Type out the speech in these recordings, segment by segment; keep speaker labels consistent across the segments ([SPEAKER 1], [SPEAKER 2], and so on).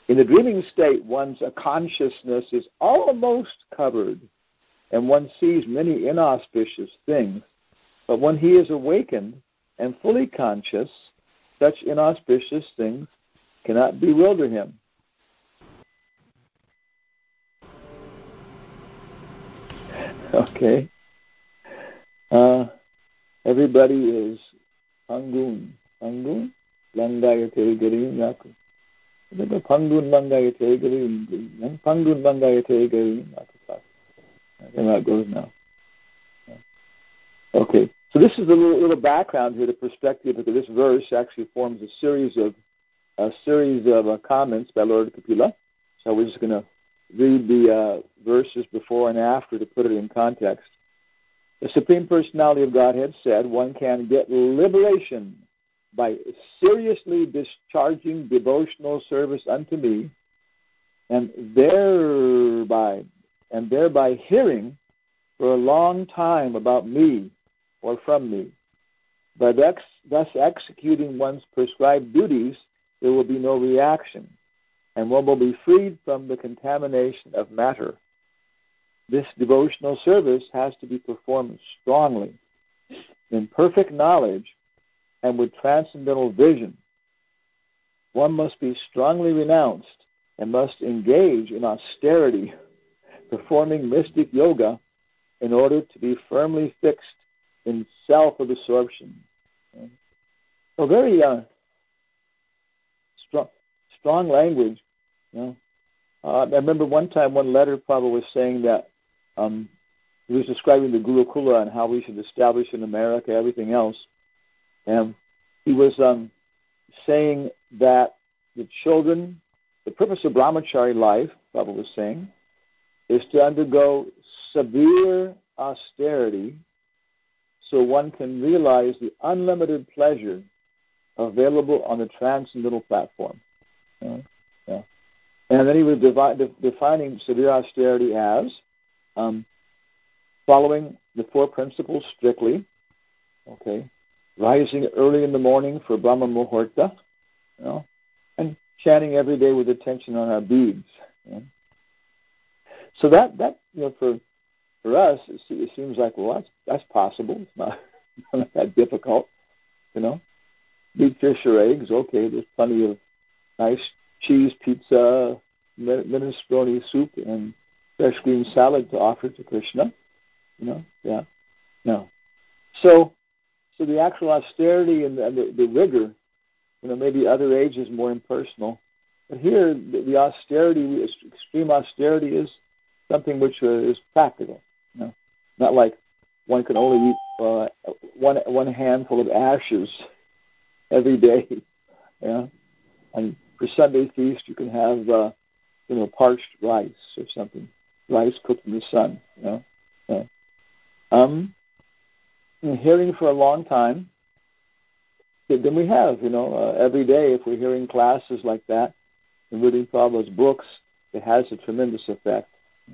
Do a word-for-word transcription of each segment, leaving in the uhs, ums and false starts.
[SPEAKER 1] In the dreaming state, one's consciousness is almost covered, and one sees many inauspicious things. But when he is awakened and fully conscious, such inauspicious things cannot bewilder him. Okay. Uh, everybody is Pangun. Pangun? Langayate Garim Yaku. Pangun Langayate Garim. Pangun Langayate Garim Yaku. I don't know how it goes now. Okay. So this is a little, little background here, the perspective that this verse actually forms a series of a series of uh, comments by Lord Kapila. So we're just going to read the uh, verses before and after to put it in context. The Supreme Personality of Godhead said, one can get liberation by seriously discharging devotional service unto me, and thereby and thereby hearing for a long time about me or from me. By ex- thus executing one's prescribed duties, there will be no reaction, and one will be freed from the contamination of matter. This devotional service has to be performed strongly, in perfect knowledge, and with transcendental vision. One must be strongly renounced and must engage in austerity, performing mystic yoga in order to be firmly fixed in self-absorption. So very uh, strong, strong language. You know. uh, I remember one time one letter Prabhupada was saying that um, he was describing the Gurukula and how we should establish in America everything else. And he was um, saying that the children, the purpose of brahmachari life, Prabhupada was saying, is to undergo severe austerity so one can realize the unlimited pleasure available on the transcendental platform. Yeah. Yeah. And then he was devi- de- defining severe austerity as um, following the four principles strictly, okay, rising early in the morning for Brahma Muhurta, you know, and chanting every day with attention on our beads. You know. So that, that you know, for for us, it, it seems like, well, that's, that's possible. It's not, not that difficult, you know. Meat, fish, or eggs, okay, there's plenty of nice cheese, pizza, minestrone soup, and fresh green salad to offer to Krishna, you know, yeah, no. So, so the actual austerity and the, the, the rigor, you know, maybe other age is more impersonal. But here, the, the austerity, extreme austerity is something which uh, is practical, you know, not like one can only eat uh, one one handful of ashes every day, yeah. And for Sunday feast, you can have, uh, you know, parched rice or something, rice cooked in the sun, you know. Yeah. Um, and hearing for a long time, then we have, you know, uh, every day if we're hearing classes like that and reading Prabhupada's books, it has a tremendous effect.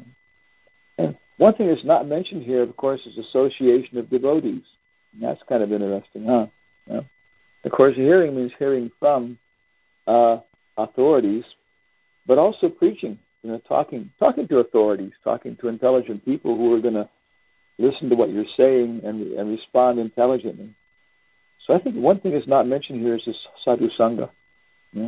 [SPEAKER 1] And one thing that's not mentioned here, of course, is association of devotees. And that's kind of interesting, huh? Yeah. Of course, hearing means hearing from uh, authorities, but also preaching, you know, talking talking to authorities, talking to intelligent people who are going to listen to what you're saying and, and respond intelligently. So I think one thing that's not mentioned here is this sadhu sangha. Yeah.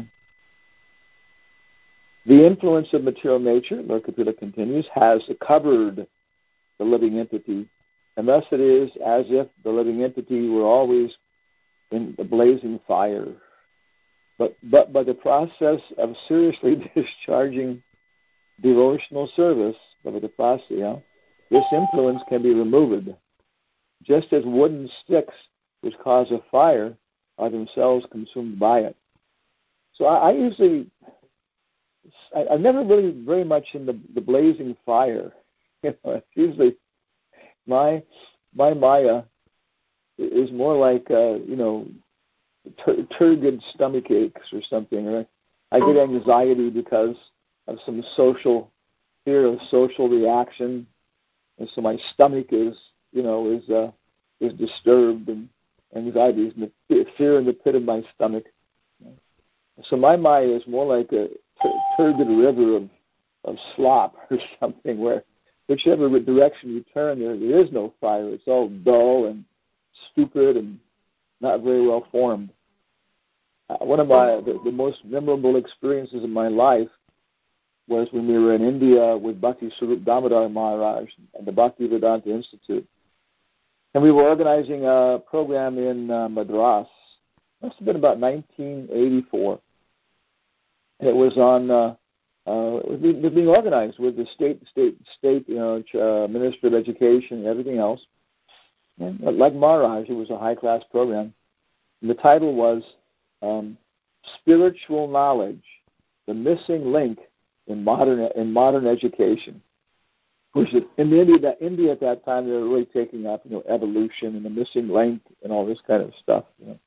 [SPEAKER 1] The influence of material nature, Lord Kapila continues, has covered the living entity, and thus it is as if the living entity were always in the blazing fire. But but by the process of seriously discharging devotional service, by the process, you know, this influence can be removed, just as wooden sticks which cause a fire are themselves consumed by it. So I, I usually, I, I'm never really very much in the, the blazing fire. You know, it's usually my my Maya is more like uh, you know, tur- turgid stomach aches or something, or I get anxiety because of some social fear of social reaction, and so my stomach is, you know, is uh, is disturbed, and anxiety is in the fear in the pit of my stomach. So my Maya is more like a tur- turgid river of, of slop or something where whichever direction you turn, there, there is no fire. It's all dull and stupid and not very well formed. Uh, one of my the, the most memorable experiences in my life was when we were in India with Bhakti Swarup Damodar Maharaj and the Bhaktivedanta Institute. And we were organizing a program in uh, Madras. It must have been about nineteen eighty-four. And it was on, uh, uh, it was being organized with the state, state, state, you know, uh, Minister of Education and everything else. And like Maharaj, it was a high-class program. And the title was um, Spiritual Knowledge, the Missing Link in modern in modern education. Which in India, that India at that time, they were really taking up, you know, evolution and the missing link and all this kind of stuff. You know.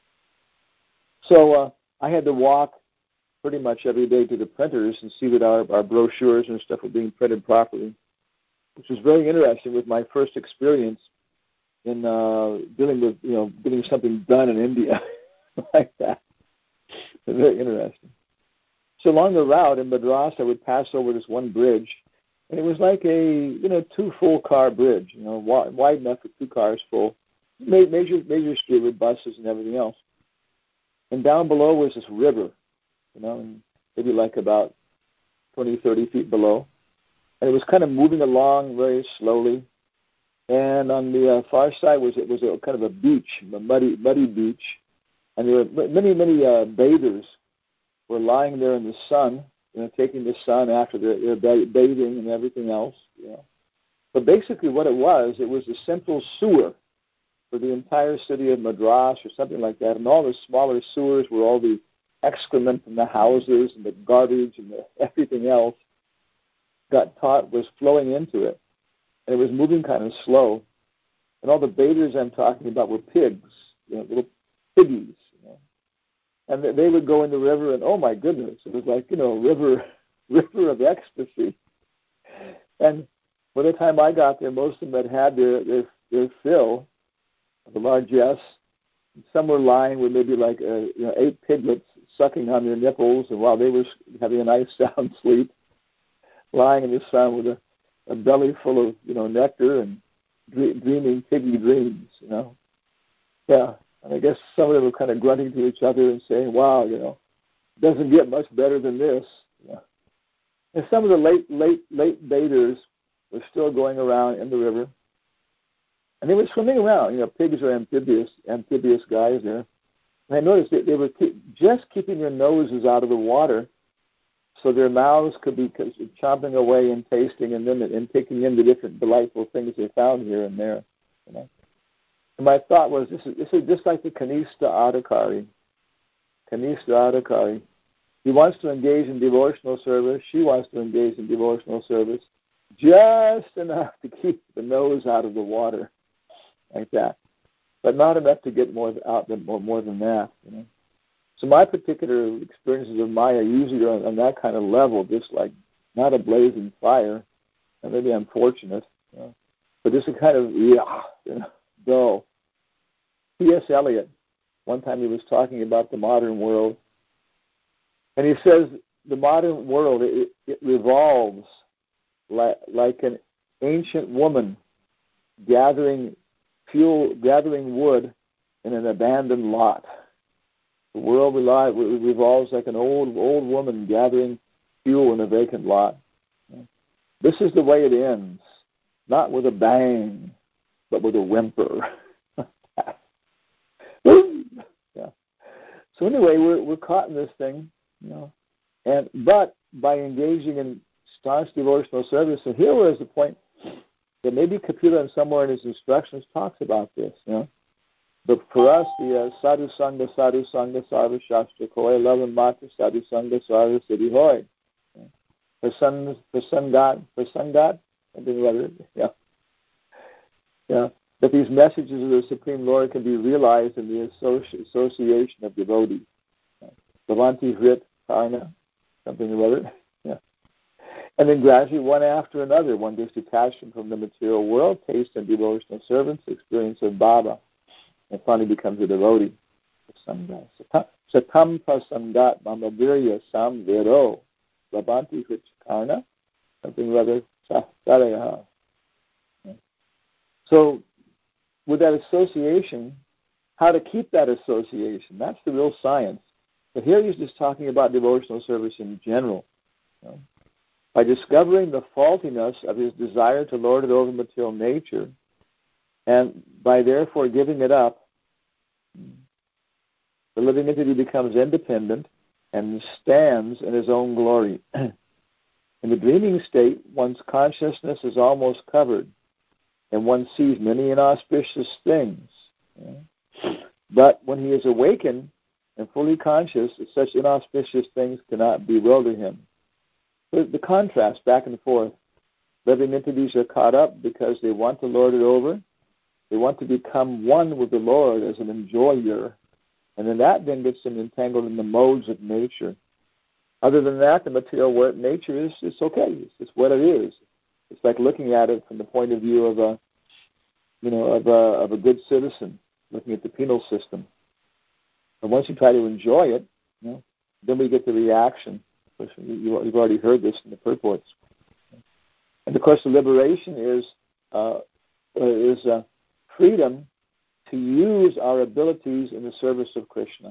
[SPEAKER 1] So uh, I had to walk pretty much every day to the printers and see that our, our brochures and stuff were being printed properly, which was very interesting with my first experience in uh, dealing with, you know, getting something done in India like that. It was very interesting. So along the route in Madras, I would pass over this one bridge, and it was like a, you know, two full car bridge, you know, wide enough for two cars full, major major street with buses and everything else. And down below was this river, you know, and maybe like about twenty, thirty feet below. And it was kind of moving along very slowly. And on the uh, far side was it was a kind of a beach, a muddy muddy beach, and there were many many uh, bathers were lying there in the sun, you know, taking the sun after their, their bathing and everything else. You know. But basically, what it was, it was a central sewer for the entire city of Madras or something like that, and all the smaller sewers where all the excrement from the houses and the garbage and the, everything else got taught was flowing into it. And it was moving kind of slow. And all the bathers I'm talking about were pigs, you know, little piggies. You know. And they would go in the river, and oh my goodness, it was like, you know, river, river of ecstasy. And by the time I got there, most of them had had their, their, their fill of the largesse. Some were lying with maybe like a, you know, eight piglets sucking on their nipples, and while they were having a nice sound sleep, lying in the sun with a a belly full of, you know, nectar and dreaming piggy dreams, you know. Yeah, and I guess some of them were kind of grunting to each other and saying, wow, you know, doesn't get much better than this. Yeah. And some of the late, late, late bathers were still going around in the river. And they were swimming around. You know, pigs are amphibious, amphibious guys there. And I noticed that they were keep, just keeping their noses out of the water so their mouths could be chomping away and tasting and then and taking in the different delightful things they found here and there. You know? And my thought was, this is, this is just like the Kanista Adhikari. Kanista Adhikari. He wants to engage in devotional service. She wants to engage in devotional service. Just enough to keep the nose out of the water, like that. But not enough to get more out than more, more than that, you know. So my particular experiences of Maya usually are on, on that kind of level, just like not a blazing fire. And maybe I'm fortunate, you know, but just a kind of, yeah, you know, dull. T S Eliot, one time he was talking about the modern world, and he says the modern world, it, it revolves like, like an ancient woman gathering fuel, gathering wood in an abandoned lot. The world revolves like an old old woman gathering fuel in a vacant lot. This is the way it ends, not with a bang, but with a whimper. Yeah. So anyway, we're we're caught in this thing, you know, and but by engaging in staunch devotional service, and here was the point that maybe Kapila somewhere in his instructions talks about this, you know. But for us, the uh, sadhu sangha, sadhu sangha, sarva shastra koi, love and mata, sadhu sangha, sarva siddhi hoy. Prasangat, prasangat, something or other, yeah. Yeah. That these messages of the Supreme Lord can be realized in the associ- association of devotees. Bhavanti hrit karna, something or other, yeah. And then gradually, one after another, one gets detached from the material world, taste and devotional servants, experience of Baba, and finally becomes a devotee. Satam prasangat mamavirya samvero. Labanti Karna, something rather Sarayaha. So, with that association, how to keep that association, that's the real science. But here he's just talking about devotional service in general. You know? By discovering the faultiness of his desire to lord it over material nature, and by therefore giving it up, the living entity becomes independent and stands in his own glory. In the dreaming state, one's consciousness is almost covered, and one sees many inauspicious things. You know? But when he is awakened and fully conscious, such inauspicious things cannot bewilder him. The, the contrast back and forth. Living entities are caught up because they want to lord it over. They want to become one with the Lord as an enjoyer. And then that then gets them entangled in the modes of nature. Other than that, the material world, nature is it's okay. It's just what it is. It's like looking at it from the point of view of a, you know, of a of a good citizen, looking at the penal system. And once you try to enjoy it, you know, then we get the reaction. You've already heard this in the purports. And of course, the liberation is uh, is uh, freedom to use our abilities in the service of Krishna.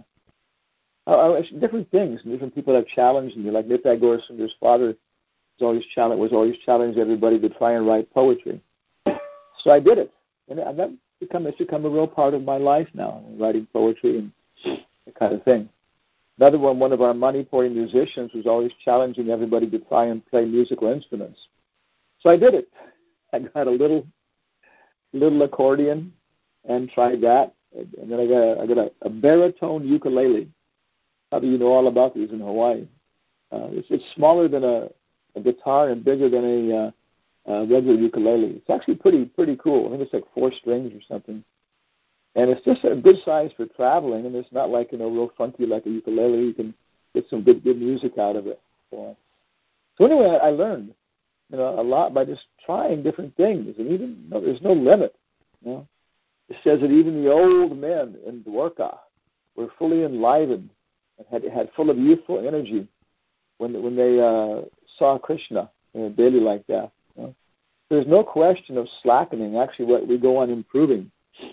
[SPEAKER 1] Uh, different things, different people have challenged me. Like Nitai Gaur Sundar's father was always challenge was always challenging everybody to try and write poetry. So I did it, and that become it's become a real part of my life now, writing poetry and that kind of thing. Another one, one of our Manipuri musicians was always challenging everybody to try and play musical instruments. So I did it. I got a little little accordion and tried that, and then I got a, I got a, a baritone ukulele. How do you know all about these in Hawaii? Uh, it's, it's smaller than a, a guitar and bigger than a, uh, a regular ukulele. It's actually pretty pretty cool. I think it's like four strings or something. And it's just a good size for traveling, and it's not like, you know, real funky like a ukulele. You can get some good good music out of it. So, so anyway, I, I learned, you know, a lot by just trying different things, and even you know, there's no limit. You know, it says that even the old men in Dwarka were fully enlivened and had had full of youthful energy when when they uh, saw Krishna in a daily like that. You know? There's no question of slackening. Actually, what we go on improving.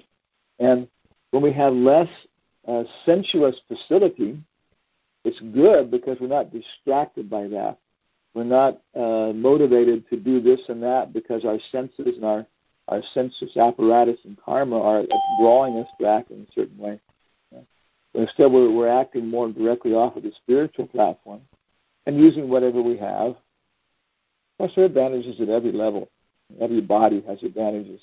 [SPEAKER 1] And when we have less uh, sensuous facility, it's good because we're not distracted by that. We're not uh, motivated to do this and that because our senses and our, our sensus apparatus and karma are drawing us to act in a certain way. Yeah. But instead, we're, we're acting more directly off of the spiritual platform and using whatever we have. Plus, there are advantages at every level. Every body has advantages.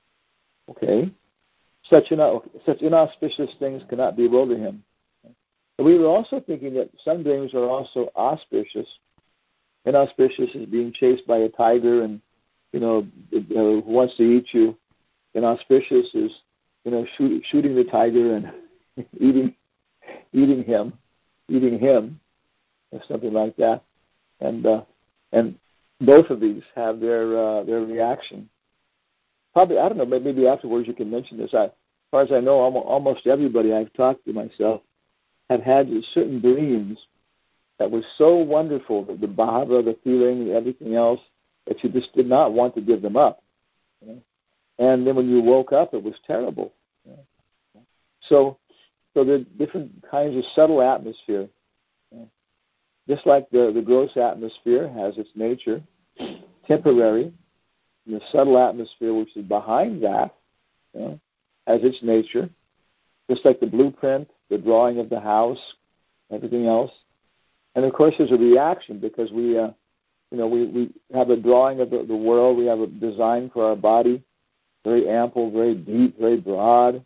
[SPEAKER 1] Okay? Such, ina- such inauspicious things cannot bewilder him. But we were also thinking that some dreams are also auspicious. Inauspicious is being chased by a tiger and, you know, uh, who wants to eat you. Inauspicious is, you know, shoot, shooting the tiger and eating eating him, eating him, or something like that. And uh, and both of these have their uh, their reaction. Probably, I don't know, maybe afterwards you can mention this. I, as far as I know, almost everybody I've talked to myself have had certain dreams that were so wonderful, the bhava, the feeling, everything else, that you just did not want to give them up. You know? And then when you woke up, it was terrible. You know? So, so there are different kinds of subtle atmosphere. You know? Just like the, the gross atmosphere has its nature, temporary. And the subtle atmosphere, which is behind that, you know, has its nature. Just like the blueprint, the drawing of the house, everything else. And of course, there's a reaction because we, uh, you know, we, we have a drawing of the, the world. We have a design for our body, very ample, very deep, very broad.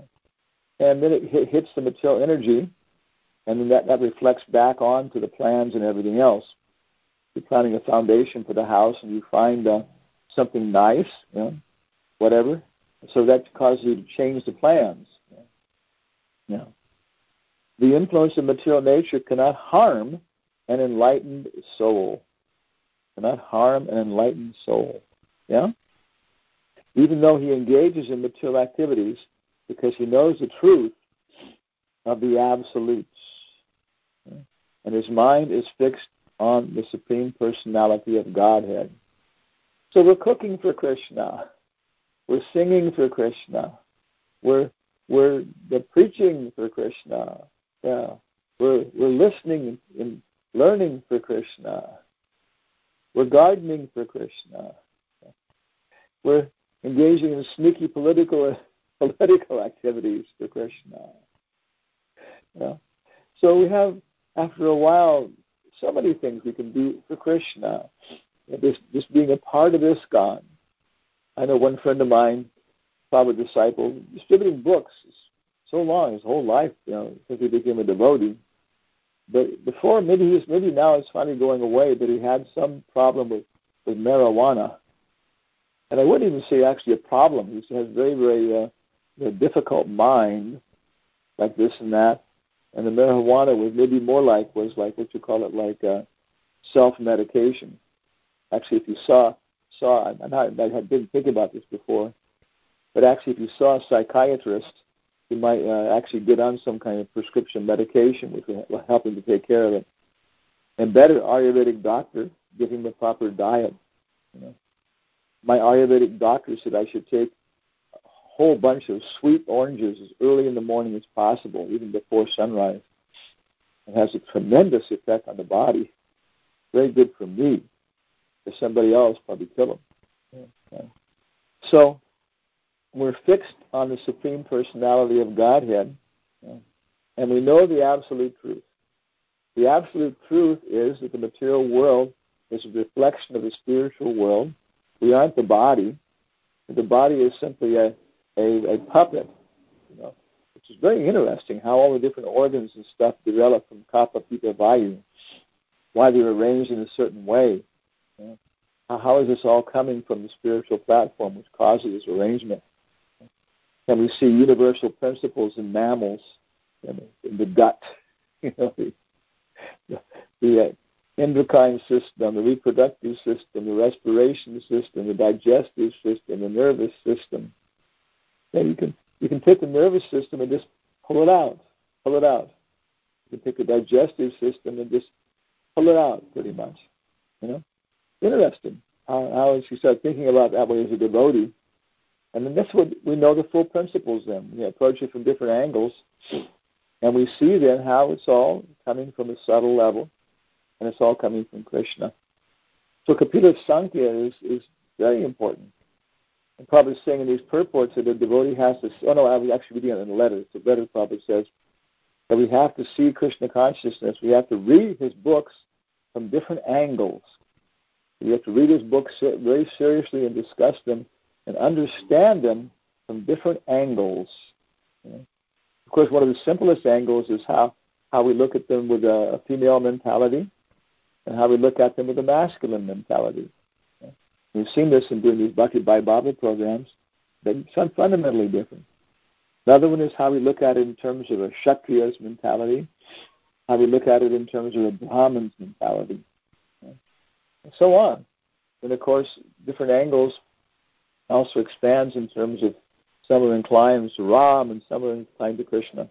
[SPEAKER 1] And then it hit, hits the material energy, and then that, that reflects back onto the plans and everything else. You're planning a foundation for the house, and you find uh, something nice, you know, whatever. So that causes you to change the plans. You know. The influence of material nature cannot harm an enlightened soul. Cannot harm an enlightened soul. Yeah? Even though he engages in material activities because he knows the truth of the absolutes. Yeah? And his mind is fixed on the Supreme Personality of Godhead. So we're cooking for Krishna. We're singing for Krishna. We're we're the preaching for Krishna. Yeah. We're we're listening and learning for Krishna. We're gardening for Krishna. We're engaging in sneaky political political activities for Krishna. Yeah. So we have, after a while, so many things we can do for Krishna. Just, just being a part of ISKCON. I know one friend of mine, Prabhupada disciple, distributing books so long, his whole life, you know, since he became a devotee. But before, maybe he's maybe now it's finally going away, but he had some problem with, with marijuana. And I wouldn't even say actually a problem. He has very, very uh, difficult mind, like this and that. And the marijuana was maybe more like, was like what you call it, like uh, self-medication. Actually, if you saw, saw I, not, I didn't think about this before, but actually if you saw a psychiatrist, you might uh, actually get on some kind of prescription medication which will help him to take care of it. And better, Ayurvedic doctor, give him the proper diet. You know. My Ayurvedic doctor said I should take a whole bunch of sweet oranges as early in the morning as possible, even before sunrise. It has a tremendous effect on the body. Very good for me. For somebody else, probably kill them. Yeah. So we're fixed on the Supreme Personality of Godhead, yeah, and we know the absolute truth. The absolute truth is that the material world is a reflection of the spiritual world. We aren't the body. The body is simply a, a, a puppet, you know, which is very interesting how all the different organs and stuff develop from Kapha, Pitta, Vayu, why they're arranged in a certain way. Yeah. How, how is this all coming from the spiritual platform which causes this arrangement? And we see universal principles in mammals, in the, in the gut, you know, the, the, the uh, endocrine system, the reproductive system, the respiration system, the digestive system, the nervous system. And you can you can take the nervous system and just pull it out, pull it out. You can take the digestive system and just pull it out, pretty much. You know, interesting how, how as you start thinking about that way as a devotee. And then that's what we know the full principles then. We approach it from different angles, and we see then how it's all coming from a subtle level, and it's all coming from Krishna. So Kapila Sankhya is, is very important. And Prabhupada is saying in these purports that the devotee has to, oh no, I was actually reading it in a letter. It's a letter Prabhupada says that we have to see Krishna consciousness. We have to read his books from different angles. We have to read his books very seriously and discuss them and understand them from different angles. You know? Of course, one of the simplest angles is how, how we look at them with a, a female mentality and how we look at them with a masculine mentality. You know? We've seen this in doing these Bhakti Bhai Baba programs. They're fundamentally different. Another one is how we look at it in terms of a Kshatriya's mentality, how we look at it in terms of a Brahman's mentality, you know? And so on. And, of course, different angles also expands in terms of some are inclined to Ram and some are inclined to Krishna.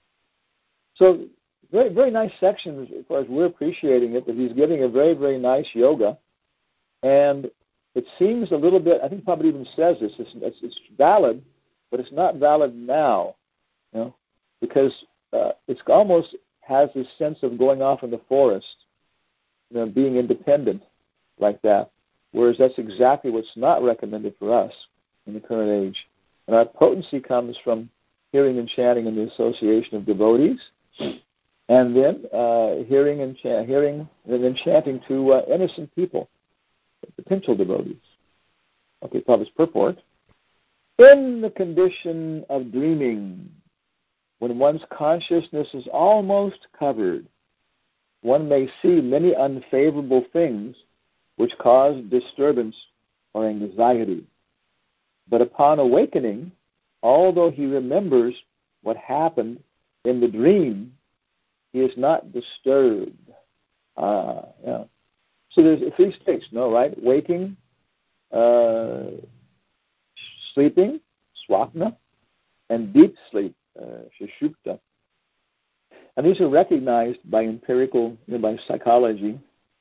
[SPEAKER 1] So very, very nice section as far as we're appreciating it, that he's giving a very, very nice yoga. And it seems a little bit, I think Prabhupada even says this, it's, it's, it's valid, but it's not valid now, you know, because uh, it's almost has this sense of going off in the forest, you know, being independent like that. Whereas that's exactly what's not recommended for us in the current age. And our potency comes from hearing and chanting in the association of devotees, and then uh, hearing and cha- hearing and then chanting to uh, innocent people, potential devotees. Okay, Prabhupada's purport. In the condition of dreaming, when one's consciousness is almost covered, one may see many unfavorable things which cause disturbance or anxiety. But upon awakening, although he remembers what happened in the dream, he is not disturbed. Ah, yeah. So there's three states, no, right? Waking, uh, sleeping, swapna, and deep sleep, uh, sushupta. And these are recognized by empirical, you know, by psychology,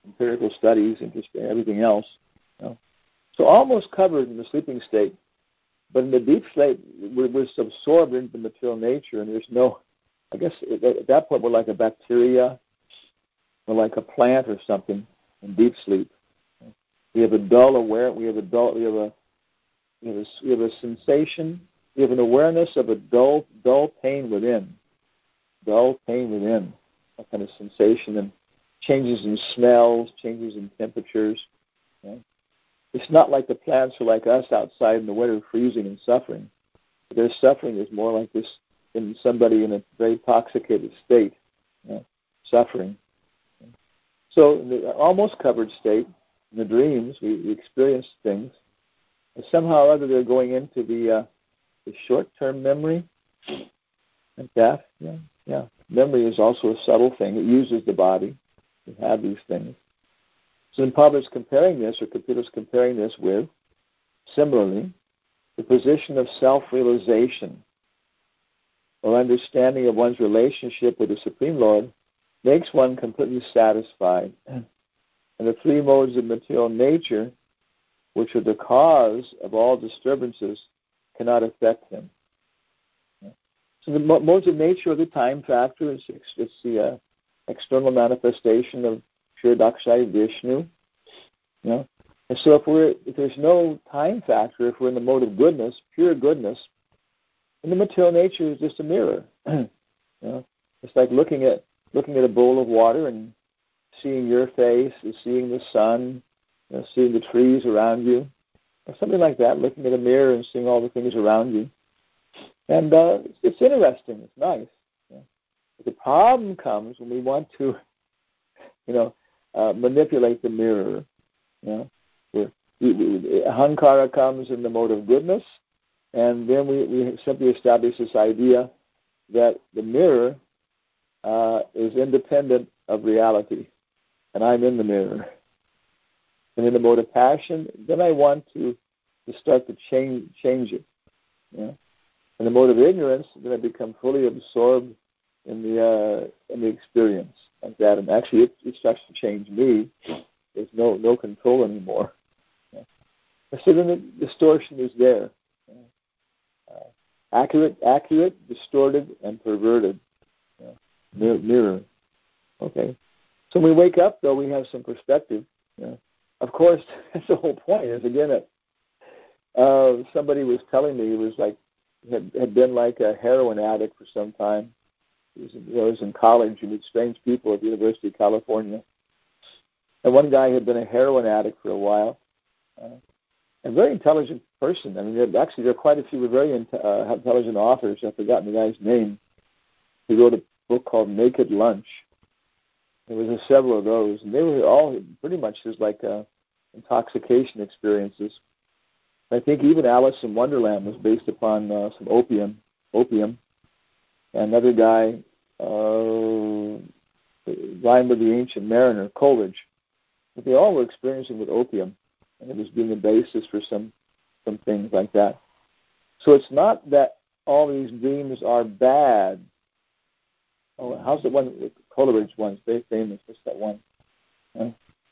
[SPEAKER 1] empirical studies, interest, everything else. You know. So almost covered in the sleeping state. But in the deep sleep, we're, we're absorbed into material nature, and there's no, I guess at that point we're like a bacteria or like a plant or something in deep sleep. We have a dull aware, we have a dull, we have a, we have a, we have a sensation, we have an awareness of a dull, dull pain within, dull pain within, that kind of sensation, and changes in smells, changes in temperatures. Okay? It's not like the plants are like us outside in the winter freezing and suffering. Their suffering is more like this in somebody in a very intoxicated state, you know, suffering. So in the almost covered state, in the dreams, we, we experience things. And somehow or other they're going into the, uh, the short-term memory like that. Yeah, yeah. Memory is also a subtle thing. It uses the body to have these things. So then Pablo's comparing this, or Kapita's comparing this with, similarly, the position of self-realization or understanding of one's relationship with the Supreme Lord makes one completely satisfied. And the three modes of material nature, which are the cause of all disturbances, cannot affect him. So the modes of nature are the time factor. It's, it's the uh, external manifestation of pure Dakshai Vishnu. You know? And so if we're if there's no time factor, if we're in the mode of goodness, pure goodness, then the material nature is just a mirror. You know? It's like looking at looking at a bowl of water and seeing your face, and seeing the sun, you know, seeing the trees around you, or something like that, looking at a mirror and seeing all the things around you. And uh, it's interesting, it's nice. You know? But the problem comes when we want to, you know, uh, manipulate the mirror. You know, we, we, Ahankara comes in the mode of goodness, and then we, we simply establish this idea that the mirror uh, is independent of reality, and I'm in the mirror. And in the mode of passion, then I want to, to start to change change it. You know? In the mode of ignorance, then I become fully absorbed in the uh, in the experience like that, and actually it, it starts to change me. There's no no control anymore. Yeah. So then the distortion is there. Yeah. Uh, accurate, accurate, distorted, and perverted. Yeah. Mirror, mirror. Okay. So when we wake up, though, we have some perspective. Yeah. Of course, that's the whole point. Is again, a, uh, somebody was telling me he was like had had been like a heroin addict for some time. He was in, you know, he was in college. You meet strange people at the University of California. And one guy had been a heroin addict for a while. Uh, a very intelligent person. I mean, actually, there are quite a few very in, uh, intelligent authors. I've forgotten the guy's name. He wrote a book called Naked Lunch. There was several of those, and they were all pretty much just like uh, intoxication experiences. I think even Alice in Wonderland was based upon uh, some opium. Opium. Another guy, uh, Rhyme of the Ancient Mariner, Coleridge. But they all were experiencing with opium, and it was being the basis for some some things like that. So it's not that all these dreams are bad. Oh, how's the one? Coleridge one's very famous. What's that one? Huh?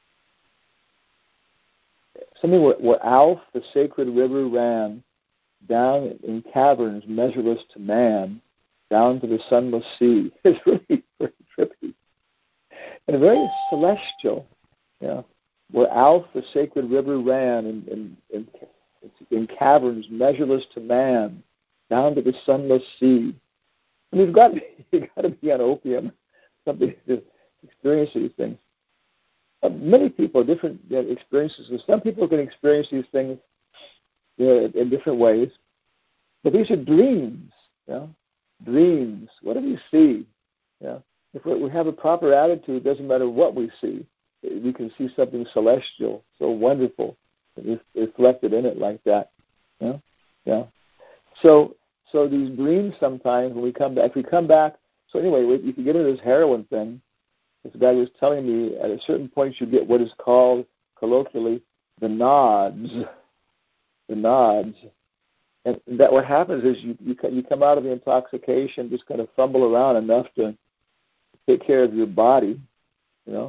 [SPEAKER 1] Something where, where Alf, the sacred river, ran down in caverns measureless to man, down to the sunless sea. It's really very trippy and very celestial. Yeah, where Alf, the sacred river, ran in, in, in, in caverns measureless to man, down to the sunless sea. And you've got you got to be on opium, something to experience these things. Uh, many people have different uh, experiences. And some people can experience these things, you know, in different ways. But these are dreams. You know? Dreams. What do we see? You know? If we have a proper attitude, it doesn't matter what we see. We can see something celestial, so wonderful, reflected in it like that. Yeah, yeah. So, so these dreams sometimes when we come back, if we come back. So anyway, if you get into this heroin thing, this guy was telling me at a certain point you get what is called colloquially the nods, the nods, and that what happens is you you, you come out of the intoxication, just kind of fumble around enough to take care of your body, you know.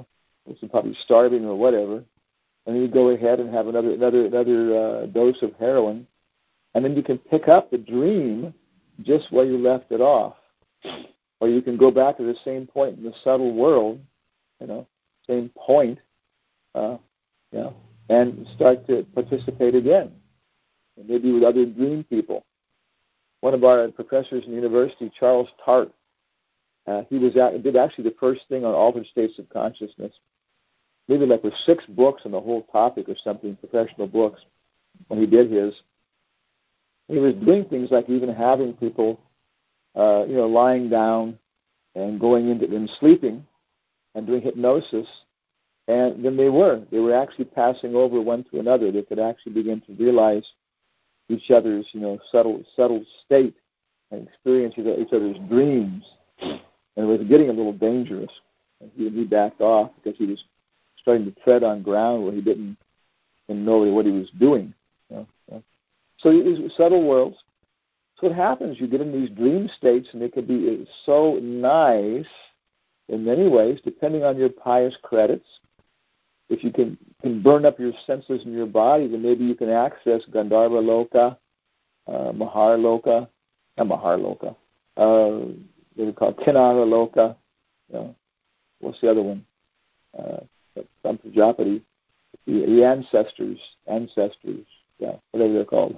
[SPEAKER 1] which is probably starving or whatever, and then you go ahead and have another another another uh, dose of heroin, and then you can pick up the dream just where you left it off, or you can go back to the same point in the subtle world, you know, same point, uh, you know, and start to participate again, and maybe with other dream people. One of our professors in the university, Charles Tart, uh, he was at, did actually the first thing on altered states of consciousness. Maybe like with six books on the whole topic or something, professional books, when he did his. He was doing things like even having people, uh, you know, lying down and going into and sleeping and doing hypnosis. And then they were. They were actually passing over one to another. They could actually begin to realize each other's, you know, subtle, subtle state and experience each other's dreams. And it was getting a little dangerous. And he, he backed off because he was starting to tread on ground where he didn't, didn't know what he was doing. You know, you know. So these subtle worlds. So what happens, you get in these dream states, and they can be so nice in many ways, depending on your pious credits. If you can, can burn up your senses in your body, then maybe you can access Gandharva Loka, uh, Mahar Loka, not Mahar Loka, uh, what we call Kinara Loka. You know, what's the other one? Uh, Some Prajapati, the, the ancestors, ancestors, yeah, whatever they're called.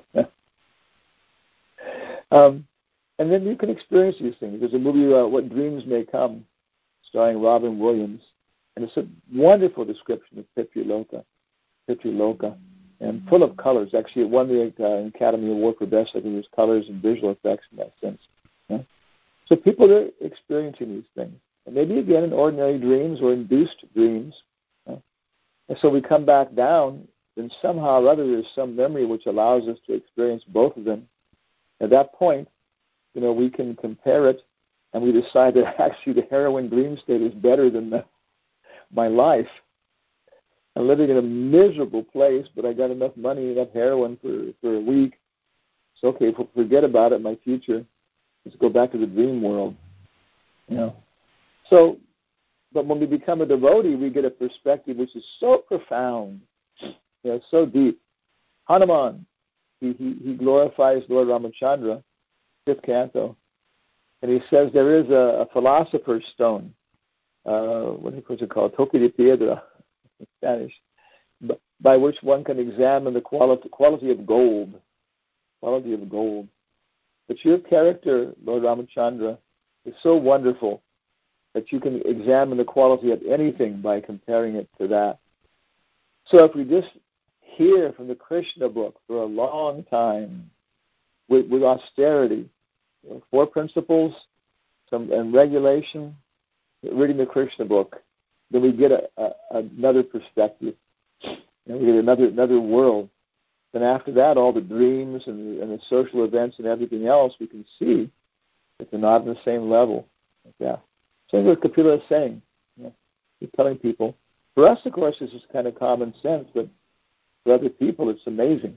[SPEAKER 1] um, and then you can experience these things. There's a movie, uh, What Dreams May Come, starring Robin Williams, and it's a wonderful description of Pitri-loka, Pitri-loka, and full of colors. Actually, it won the uh, Academy Award for Best, I think it was colors and visual effects in that sense. Yeah? So people are experiencing these things. And maybe, again, in ordinary dreams or induced dreams. Yeah? And so we come back down, and somehow or other there's some memory which allows us to experience both of them. At that point, you know, we can compare it, and we decide that actually the heroin dream state is better than the my life. I'm living in a miserable place, but I got enough money, enough heroin for, for a week. It's okay, forget about it, my future. Let's go back to the dream world. You know. So, but when we become a devotee, we get a perspective which is so profound, you know, so deep. Hanuman, he, he, he glorifies Lord Ramachandra, fifth canto, and he says there is a, a philosopher's stone. Uh, what is it called? Toque de piedra in Spanish, by, by which one can examine the quality, quality of gold. Quality of gold. But your character, Lord Ramachandra, is so wonderful that you can examine the quality of anything by comparing it to that. So if we just hear from the Krishna book for a long time with, with austerity, you know, four principles some, and regulation, reading the Krishna book, then we get a, a, another perspective. You know, we get another another world. Then after that, all the dreams and the, and the social events and everything else, we can see that they're not on the same level. Yeah. Same what Kapila is saying. You know, he's telling people. For us, of course, this is kind of common sense, but for other people, it's amazing.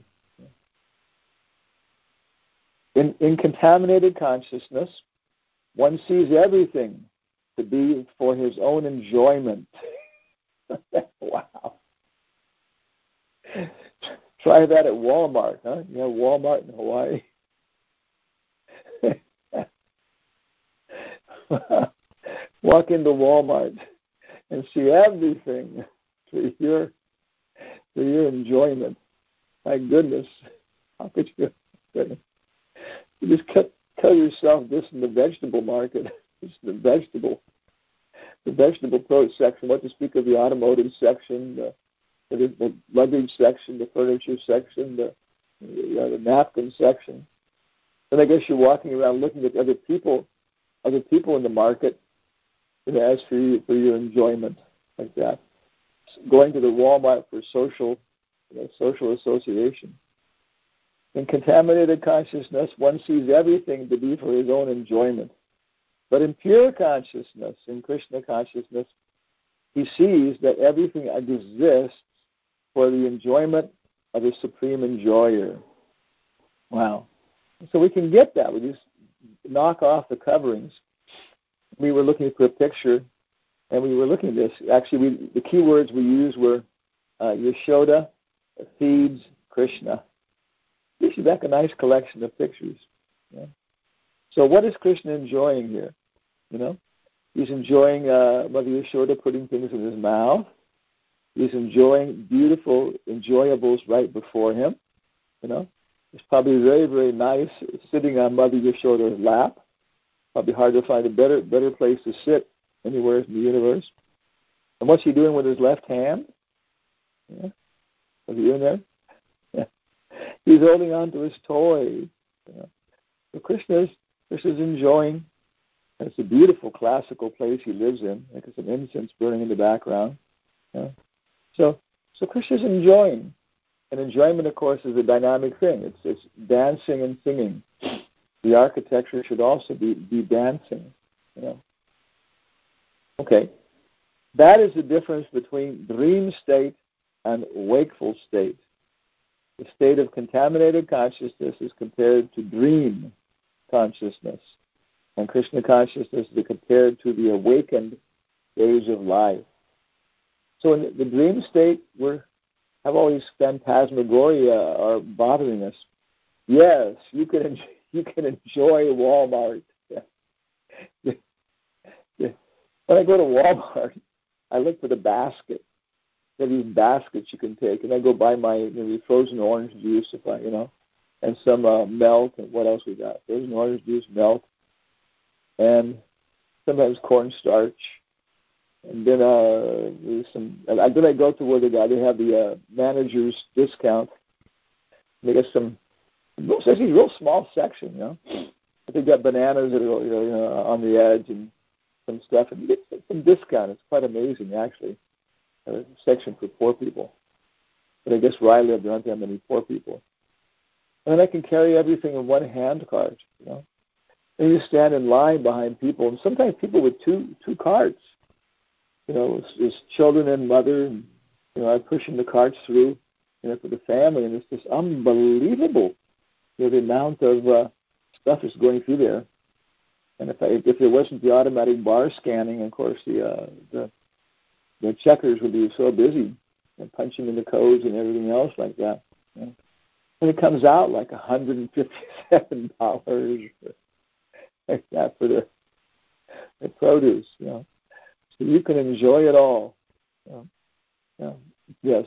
[SPEAKER 1] In, in contaminated consciousness, one sees everything to be for his own enjoyment. Wow. Try that at Walmart, huh? You have Walmart in Hawaii. Walk into Walmart and see everything for your for your enjoyment. My goodness, how could you? Goodness. You just cut, tell yourself this in the vegetable market. It's the vegetable, the vegetable produce section. What to speak of the automotive section, the, the, the luggage section, the furniture section, the you know, the napkin section. And I guess you're walking around looking at other people, other people in the market, and as for you, for your enjoyment, like that. Going to the Walmart for social, you know, social association. In contaminated consciousness, one sees everything to be for his own enjoyment. But in pure consciousness, in Krishna consciousness, he sees that everything exists for the enjoyment of the supreme enjoyer. Wow. So we can get that. We just knock off the coverings. We were looking for a picture And we were looking at this. Actually, we, the key words we used were uh, Yashoda feeds Krishna. Gives you back a nice collection of pictures. Yeah. So what is Krishna enjoying here? You know, he's enjoying uh, Mother Yashoda putting things in his mouth. He's enjoying beautiful enjoyables right before him. You know, it's probably very, very nice sitting on Mother Yashoda's lap. Probably hard to find a better, better place to sit anywhere in the universe. And what's he doing with his left hand? Yeah. Are you in there? Yeah. He's holding on to his toy. You know. So Krishna's, Krishna's enjoying. And it's a beautiful classical place he lives in. Like there's some incense burning in the background. Yeah. So, so Krishna's enjoying. And enjoyment, of course, is a dynamic thing. It's, it's dancing and singing. The architecture should also be, be dancing. You know. Okay. That is the difference between dream state and wakeful state. The state of contaminated consciousness is compared to dream consciousness. And Krishna consciousness is compared to the awakened stage of life. So in the dream state, we have all these phantasmagoria are bothering us. Yes, you can enjoy, you can enjoy Walmart. Yeah. Yeah. Yeah. When I go to Walmart, I look for the basket. There are these baskets you can take, and I go buy my maybe frozen orange juice, if I, you know, and some uh, milk, and what else we got? Frozen orange juice, milk, and sometimes cornstarch, and then uh, there's some. And then I go to where they got they have the uh, manager's discount. They got some. It's actually a real small section, you know. But they got bananas that are you know, you know on the edge and some stuff, and you get some discount. It's quite amazing, actually. A section for poor people. But I guess where I live, there aren't that many poor people. And then I can carry everything in one hand cart, you know. And you stand in line behind people, and sometimes people with two two carts. You know, it's, it's children and mother, and, you know, I'm pushing the carts through, you know, for the family, and it's just unbelievable, you know, the amount of uh, stuff that's going through there. And if I, if there wasn't the automatic bar scanning, of course, the uh, the the checkers would be so busy and punching in the codes and everything else like that. You know. And it comes out like one hundred fifty-seven dollars like that for the, the produce. You know. So you can enjoy it all. You know. You know. Yes.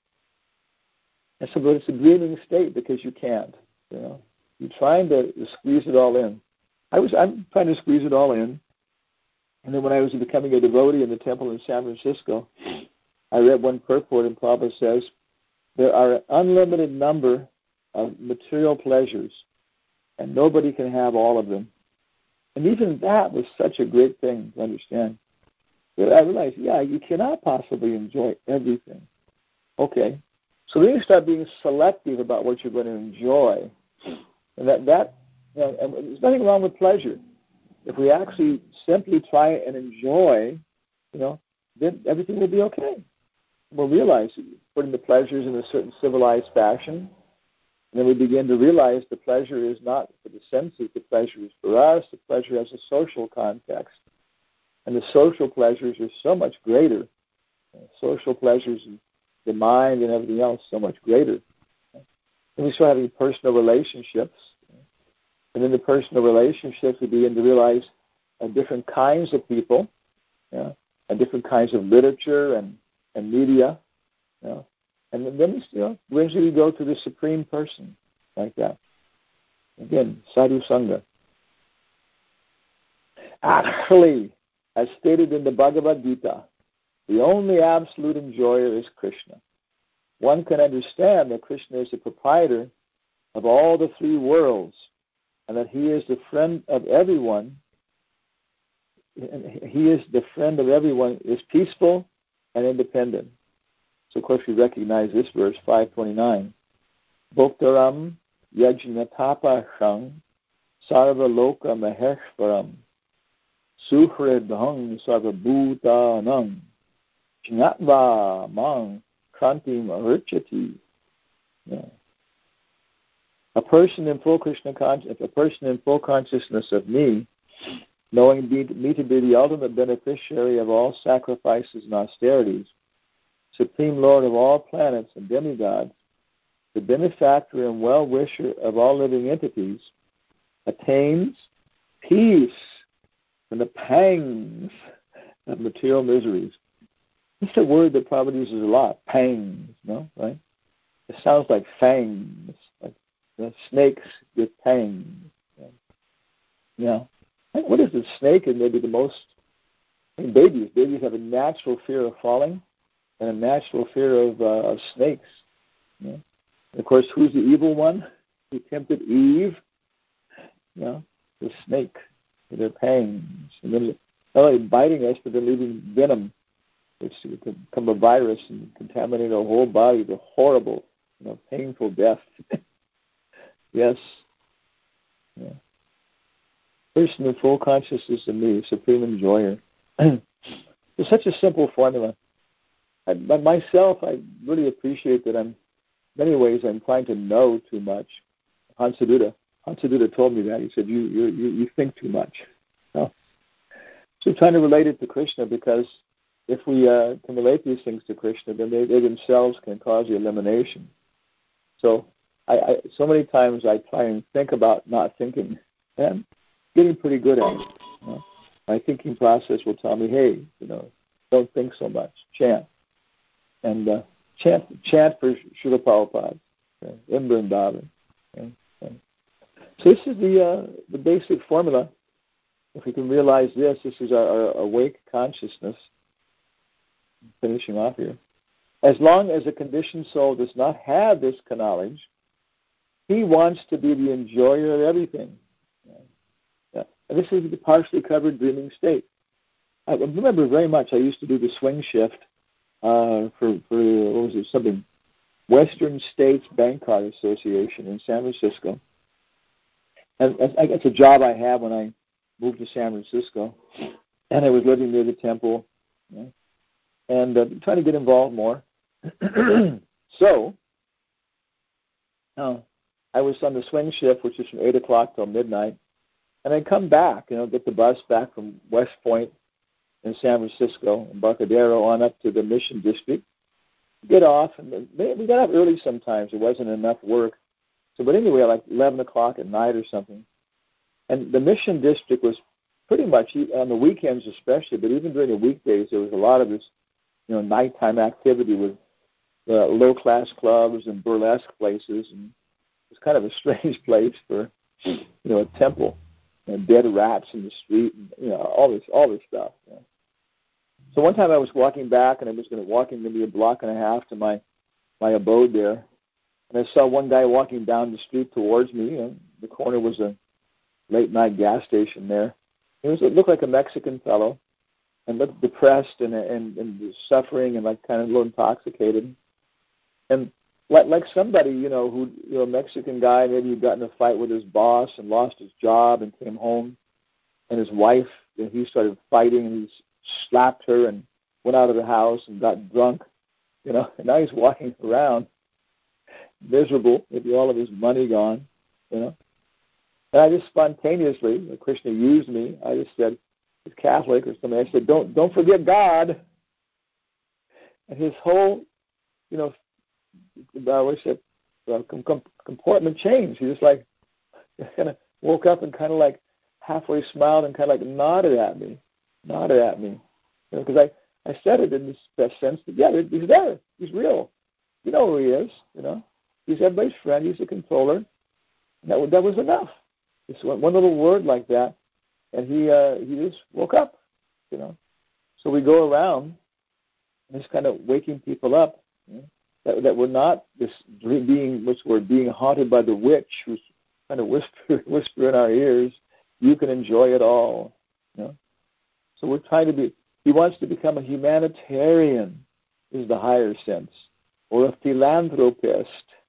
[SPEAKER 1] And so, but it's a dreaming state because you can't. You know. You're trying to, to squeeze it all in. I was. I'm trying to squeeze it all in. And then when I was becoming a devotee in the temple in San Francisco, I read one purport, and Prabhupada says, there are an unlimited number of material pleasures, and nobody can have all of them. And even that was such a great thing to understand. But I realized, yeah, you cannot possibly enjoy everything. Okay. So then you start being selective about what you're going to enjoy. And that, that you know, and there's nothing wrong with pleasure. If we actually simply try and enjoy, you know, then everything will be okay. We'll realize putting the pleasures in a certain civilized fashion, and then we begin to realize the pleasure is not for the senses, the pleasure is for us, the pleasure has a social context. And the social pleasures are so much greater. Social pleasures, the mind and everything else, so much greater. And we start having personal relationships. And in the personal relationships, we begin to realize uh, different kinds of people, yeah, and different kinds of literature and, and media. You know. And then we, you know, eventually we go to the Supreme Person, like that. Again, Sadhu Sangha. Actually, as stated in the Bhagavad Gita, the only absolute enjoyer is Krishna. One can understand that Krishna is the proprietor of all the three worlds, and that he is the friend of everyone. He is the friend of everyone, is peaceful and independent. So, of course, we recognize this verse, five twenty-nine. Bhoktaram yajnatapashang sarva loka maheshwaram suhridhang sarva bhutanam jnatva mang krantim archati. Yeah. A person in full Krishna consciousness, a person in full consciousness of me, knowing me to be the ultimate beneficiary of all sacrifices and austerities, Supreme Lord of all planets and demigods, the benefactor and well-wisher of all living entities, attains peace from the pangs of material miseries. It's a word that Prabhupada uses a lot, pangs, no? Right? It sounds like fangs, like you know, snakes with pangs. You know, what is the snake? Is maybe the most, I mean, babies. Babies have a natural fear of falling and a natural fear of, uh, of snakes. You know? And of course, who's the evil one? Who tempted Eve? You know, the snake with their pangs. And then not only biting us, but then leaving venom, which could become a virus and contaminate our whole body with a horrible, you know, painful death. Yes. Yeah. Person in full consciousness of me, supreme enjoyer. It's such a simple formula. I, by myself, I really appreciate that I'm, in many ways, I'm trying to know too much. Hansaduta, Hansaduta told me that. He said, you you you, you think too much. No. So I'm trying to relate it to Krishna, because if we uh, can relate these things to Krishna, then they, they themselves can cause the elimination. So I, I so many times I try and think about not thinking, and getting pretty good at it. You know? My thinking process will tell me, hey, you know, don't think so much. Chant. And uh, chant chant for Srila Prabhupada, okay, in Vrindavan. Okay, okay. So this is the uh, the basic formula. If we can realize this, this is our, our awake consciousness. Finishing off here. As long as a conditioned soul does not have this knowledge, he wants to be the enjoyer of everything. Yeah. And this is the partially covered dreaming state. I remember very much I used to do the swing shift uh, for, for, what was it, something, Western States Bank Card Association in San Francisco. And it's a job I had when I moved to San Francisco. And I was living near the temple. You know, and uh, trying to get involved more. So, uh, I was on the swing shift, which is from eight o'clock till midnight, and I'd come back, you know, get the bus back from West Point in San Francisco, Embarcadero, on up to the Mission District, get off, and we got up early sometimes. There wasn't enough work. So, but anyway, like eleven o'clock at night or something, and the Mission District was pretty much, on the weekends especially, but even during the weekdays, there was a lot of this, you know, nighttime activity with uh, low-class clubs and burlesque places, and it's kind of a strange place for, you know, a temple, and dead rats in the street, and you know, all this, all this stuff. You know. So one time I was walking back, and I was going to walking maybe a block and a half to my my abode there, and I saw one guy walking down the street towards me. And the corner was a late-night gas station there. It was it looked like a Mexican fellow, and looked depressed and and, and suffering and like kind of a little intoxicated. And like like somebody, you know, who, you know, a Mexican guy, maybe he got in a fight with his boss and lost his job and came home, and his wife, and he started fighting, and he slapped her and went out of the house and got drunk, you know, and now he's walking around miserable, maybe all of his money gone, you know. And I just spontaneously, Krishna used me, I just said, he's Catholic or something, I said, don't don't forget God. And his whole, you know, I wish that uh, com- com- comportment changed. He just like kind of woke up and kind of like halfway smiled and kind of like nodded at me, nodded at me, you know, because I, I said it in this best sense that, yeah, he's there, he's real. You know who he is, you know. He's everybody's friend, he's a controller. And that, that was enough. Just one, one little word like that, and he uh, he just woke up, you know. So we go around and just kind of waking people up, you know, that that we're not this dream, being, which we're being haunted by the witch who's kind of whisper whisper in our ears, you can enjoy it all, you know. So we're trying to be. He wants to become a humanitarian, is the higher sense, or a philanthropist,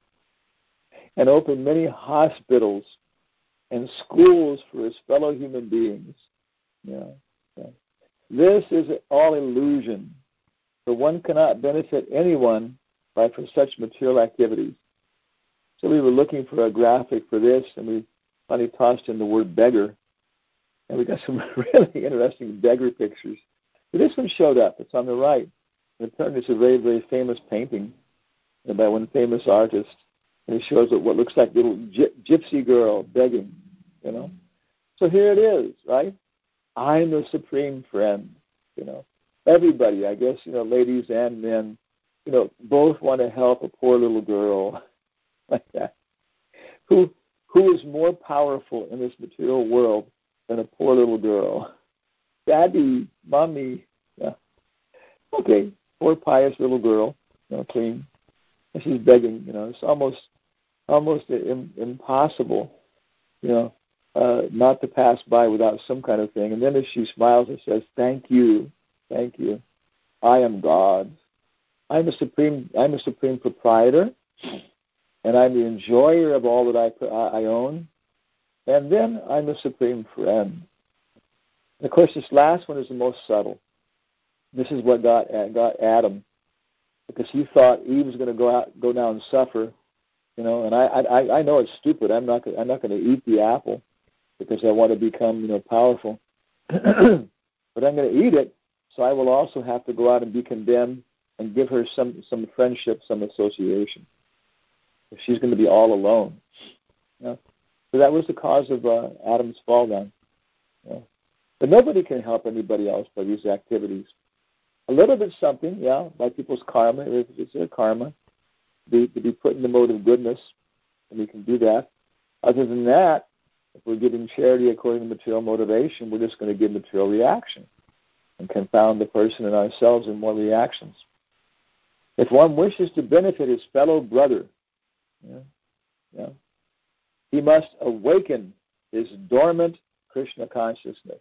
[SPEAKER 1] and open many hospitals and schools for his fellow human beings. Yeah, yeah. This is all illusion, for one cannot benefit anyone by for such material activities. So we were looking for a graphic for this, and we finally tossed in the word beggar. And we got some really interesting beggar pictures. But this one showed up. It's on the right. And apparently it's a very, very famous painting by one famous artist. And it shows what looks like a little gy- gypsy girl begging, you know. So here it is, right? I'm the supreme friend, you know. Everybody, I guess, you know, ladies and men, you know, both want to help a poor little girl like that. Who who is more powerful in this material world than a poor little girl? Daddy, mommy, yeah. Okay, poor pious little girl, you know, clean. And she's begging, you know, it's almost almost im- impossible, you know, uh, not to pass by without some kind of thing. And then as she smiles and says, thank you, thank you, I am God. I'm a supreme, I'm a supreme proprietor, and I'm the enjoyer of all that I, I own. And then I'm a supreme friend. And of course, this last one is the most subtle. This is what got, got Adam, because he thought Eve was going to go out, go down and suffer, you know. And I, I, I know it's stupid. I'm not, I'm not going to eat the apple because I want to become, you know, powerful. But I'm going to eat it, so I will also have to go out and be condemned and give her some, some friendship, some association. She's going to be all alone. You know? So that was the cause of uh, Adam's fall down. You know? But nobody can help anybody else by these activities. A little bit something, yeah, by people's karma. It's their karma to be, to be put in the mode of goodness, and we can do that. Other than that, if we're giving charity according to material motivation, we're just going to give material reaction and confound the person and ourselves in more reactions. If one wishes to benefit his fellow brother, yeah, yeah, he must awaken his dormant Krishna consciousness.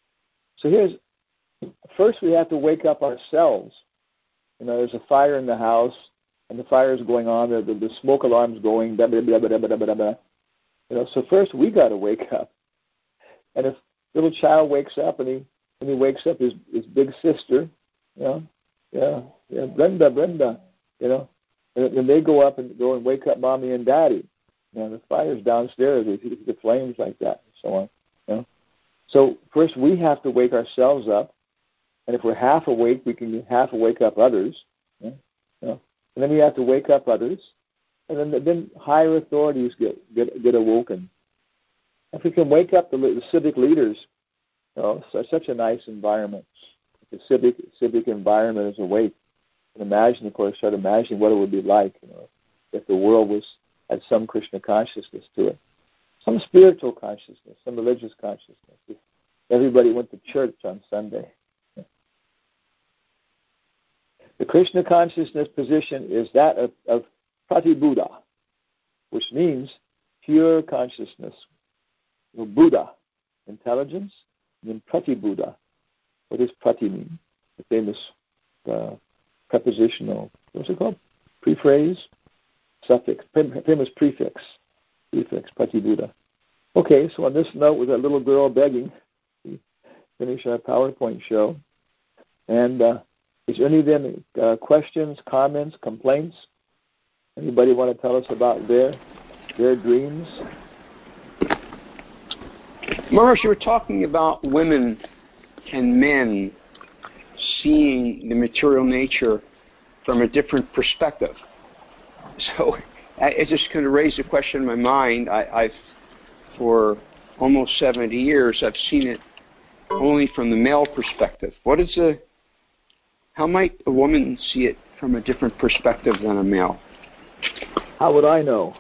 [SPEAKER 1] So here's, first we have to wake up ourselves. You know, there's a fire in the house, and the fire is going on, the, the, the smoke alarm's going, blah, blah, blah, blah, blah, blah, blah. You know, so first we got to wake up. And if little child wakes up and he and he wakes up his his big sister, you know, yeah, yeah, Brenda, Brenda, you know, and, and they go up and go and wake up mommy and daddy. You know, the fire's downstairs, they see the flames like that, and so on. You know, so first we have to wake ourselves up, and if we're half awake, we can half wake up others. You know, and then we have to wake up others. And then, then higher authorities get, get get awoken. If we can wake up the, the civic leaders, you know, so such a nice environment. If the civic civic environment is awake. And imagine, of course, start imagining what it would be like, you know, if the world was had some Krishna consciousness to it, some spiritual consciousness, some religious consciousness. If everybody went to church on Sunday. The Krishna consciousness position is that of, of Pratibuddha, which means pure consciousness. Well, Buddha, intelligence, and then Pratibuddha. What does Prati mean? The famous uh, prepositional, what's it called? Prephrase? Suffix, famous prefix. Prefix, Pratibuddha. Okay, so on this note, with that little girl begging, we finish our PowerPoint show. And uh, is there any then uh, questions, comments, complaints? Anybody want to tell us about their their dreams?
[SPEAKER 2] Maharaj, you were talking about women and men seeing the material nature from a different perspective. So it's just going to raise a question in my mind. I, I've, for almost seventy years, I've seen it only from the male perspective. What is a, how might a woman see it from a different perspective than a male?
[SPEAKER 1] How would I know?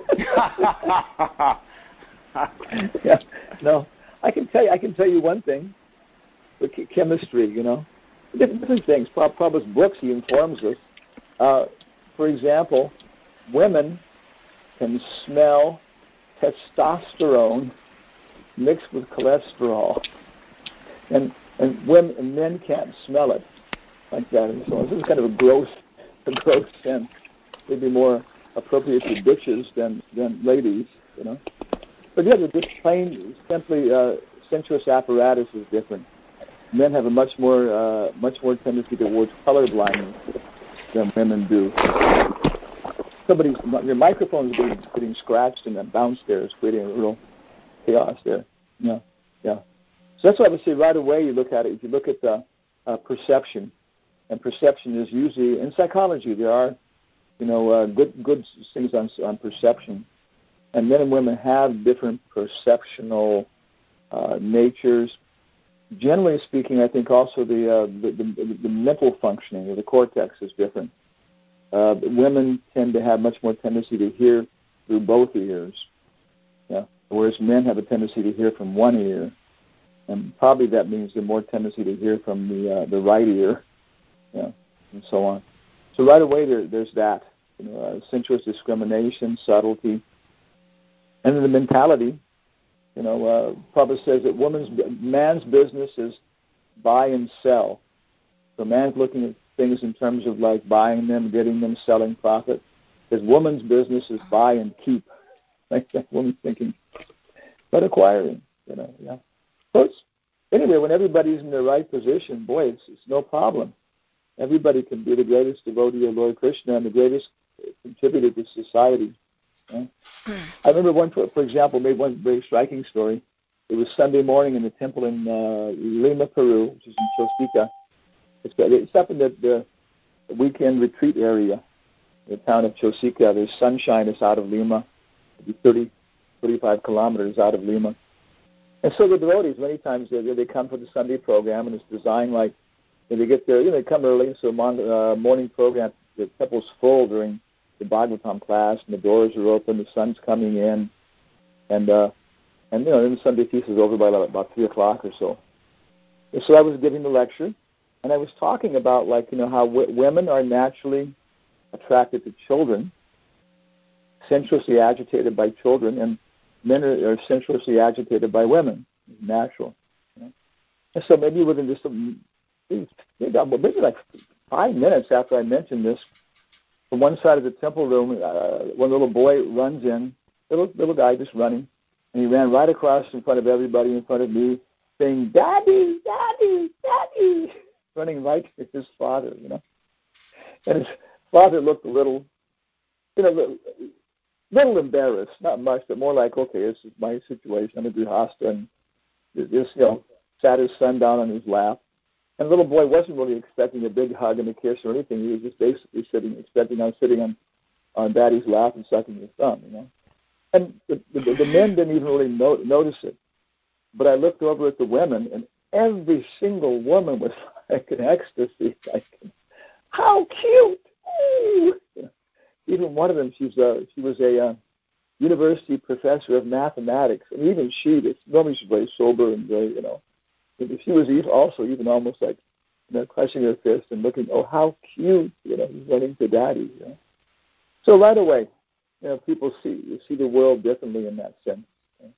[SPEAKER 1] yeah, no, I can tell you. I can tell you one thing. The chemistry, you know, different, different things. Prabhupada's books, he informs us. Uh, for example, women can smell testosterone mixed with cholesterol, and and women and men can't smell it like that. And so this is kind of a gross, a gross sense. Maybe more appropriate to bitches than, than ladies, you know. But yeah, the just plain, simply uh, sensuous apparatus is different. Men have a much more, uh, much more tendency towards colorblindness than women do. Somebody's, your microphone is getting, getting scratched and then downstairs, creating a little chaos there. Yeah, yeah. So that's why I would say right away you look at it. If you look at the uh, perception, and perception is usually in psychology there are, you know, uh, good good things on on perception, and men and women have different perceptional uh, natures. Generally speaking, I think also the, uh, the, the the mental functioning of the cortex is different. Uh, women tend to have much more tendency to hear through both ears, yeah, whereas men have a tendency to hear from one ear, and probably that means they're more tendency to hear from the uh, the right ear, yeah, and so on. So right away there, there's that, you know, uh, sensuous discrimination, subtlety, and then the mentality. You know, uh, Prabhupada says that woman's man's business is buy and sell. So man's looking at things in terms of like buying them, getting them, selling profit. His woman's business is buy and keep. Like that woman's thinking, but acquiring. You know, yeah. So it's, anyway, when everybody's in the right position, boy, it's, it's no problem. Everybody can be the greatest devotee of Lord Krishna and the greatest contributor to society. Yeah. I remember one, for, for example, made one very striking story. It was Sunday morning in the temple in uh, Lima, Peru, which is in Chosica. It's, it's up in the, the weekend retreat area, the town of Chosica. There's sunshine. It's out of Lima, maybe thirty, thirty-five kilometers out of Lima. And so the devotees, many times they, they come for the Sunday program, and it's designed like, when they get there, you know, they come early, so mon, uh, morning program, the temple's full during the Bhagavatam class, and the doors are open, the sun's coming in, and, uh, and you know, then the Sunday feast is over by about, about three o'clock or so. And so I was giving the lecture, and I was talking about, like, you know, how w- women are naturally attracted to children, sensuously agitated by children, and men are, are sensuously agitated by women. It's natural. You know? And so maybe within just a, maybe, maybe like five minutes after I mentioned this, from one side of the temple room, uh, one little boy runs in, little little guy just running, and he ran right across in front of everybody, in front of me, saying, "Daddy, Daddy, Daddy," running right to his father, you know. And his father looked a little, you know, little, little embarrassed, not much, but more like, okay, this is my situation. I'm a grihasta, and this, you know, sat his son down on his lap. And the little boy wasn't really expecting a big hug and a kiss or anything. He was just basically sitting, expecting on sitting on, on Daddy's lap and sucking his thumb, you know. And the, the, the men didn't even really no, notice it. But I looked over at the women, and every single woman was like in ecstasy. Like, how cute! Ooh. Even one of them, she's a, she was a uh, university professor of mathematics, and even she, normally she's very sober and very, you know, she was also even almost like, you know, crushing her fist and looking, oh, how cute, you know, he's running to Daddy, you know. So right away, you know, people see you see the world differently in that sense. You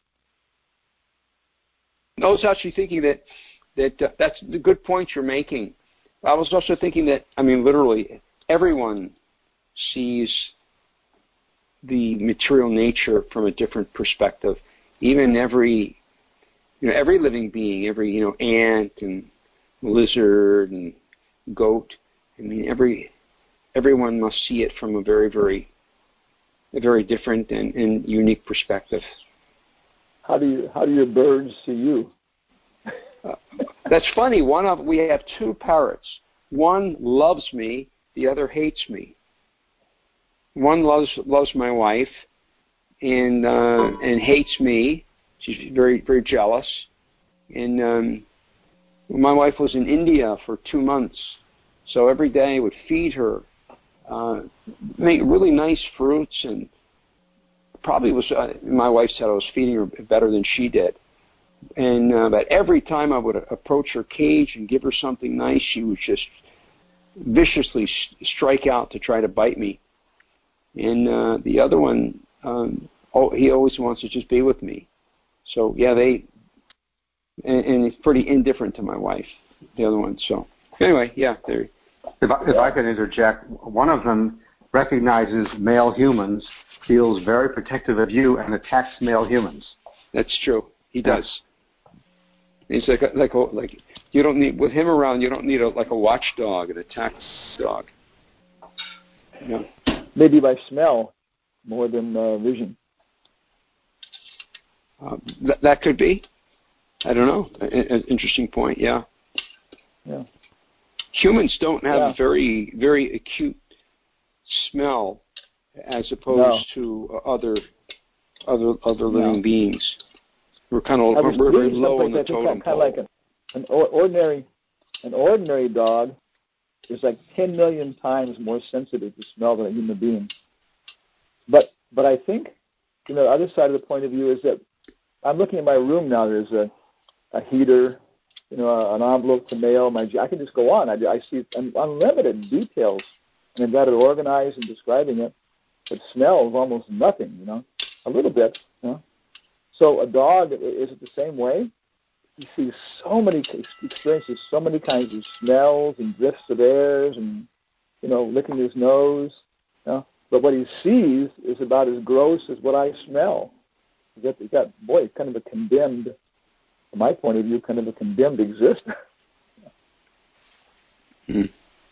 [SPEAKER 1] know?
[SPEAKER 2] I was actually thinking that that uh, that's the good point you're making. I was also thinking that, I mean, literally, everyone sees the material nature from a different perspective. Even every You know, every living being, every, you know, ant and lizard and goat, I mean, every everyone must see it from a very, very, a very different and, and unique perspective.
[SPEAKER 1] How do you, how do your birds see you?
[SPEAKER 2] uh, that's funny. One of we have two parrots. One loves me, the other hates me. One loves loves my wife, and uh, and hates me. She's very, very jealous. And um, my wife was in India for two months, so every day I would feed her, uh, make really nice fruits, and probably was, uh, my wife said I was feeding her better than she did. And uh, but every time I would approach her cage and give her something nice, she would just viciously strike out to try to bite me. And uh, the other one, um, oh, he always wants to just be with me. So, yeah, they, and, and it's pretty indifferent to my wife, the other one. So, anyway, yeah. If
[SPEAKER 3] I, if I could interject, one of them recognizes male humans, feels very protective of you, and attacks male humans.
[SPEAKER 2] That's true. He does. He's like, a, like, a, like you don't need, with him around, you don't need a, like a watchdog, an attack dog. Yeah.
[SPEAKER 1] Maybe by smell more than uh, vision.
[SPEAKER 2] Uh, th- that could be. I don't know. An interesting point. Yeah.
[SPEAKER 1] Yeah.
[SPEAKER 2] Humans don't have
[SPEAKER 1] yeah.
[SPEAKER 2] very very acute smell as opposed
[SPEAKER 1] no.
[SPEAKER 2] to other other other living
[SPEAKER 1] no.
[SPEAKER 2] beings. We're kind of
[SPEAKER 1] I was
[SPEAKER 2] we're very
[SPEAKER 1] reading
[SPEAKER 2] low on the
[SPEAKER 1] I think
[SPEAKER 2] totem
[SPEAKER 1] kind
[SPEAKER 2] pole.
[SPEAKER 1] of like an, an ordinary an ordinary dog is like ten million times more sensitive to smell than a human being. But but I think, you know, the other side of the point of view is that I'm looking at my room now. There's a, a heater, you know, an envelope to mail. My I can just go on. I, I see unlimited details, and I've got it organized and describing it. But smell is almost nothing, you know, a little bit. You know? So a dog, is it the same way? He sees so many experiences, so many kinds of smells and drifts of airs, and you know, licking his nose. You know? But what he sees is about as gross as what I smell. You got, you got boy, kind of a condemned, from my point of view, kind of a condemned existence.
[SPEAKER 2] Hmm.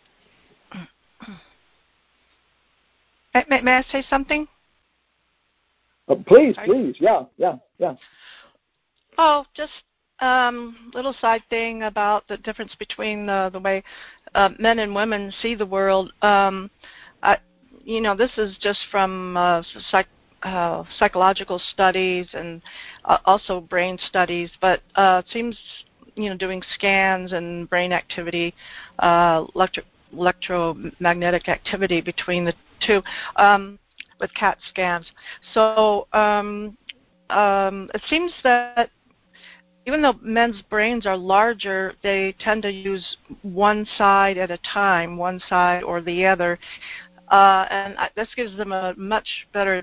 [SPEAKER 4] May, may I say something?
[SPEAKER 1] Uh, please, please, yeah, yeah, yeah.
[SPEAKER 4] Oh, just um, little side thing about the difference between the, the way uh, men and women see the world. Um, I, you know, this is just from uh, psych, uh, psychological studies and uh, also brain studies, but uh, it seems, you know, doing scans and brain activity, uh, electro, electromagnetic activity between the two um, with CAT scans. So um, um, it seems that even though men's brains are larger, they tend to use one side at a time, one side or the other, uh, and this gives them a much better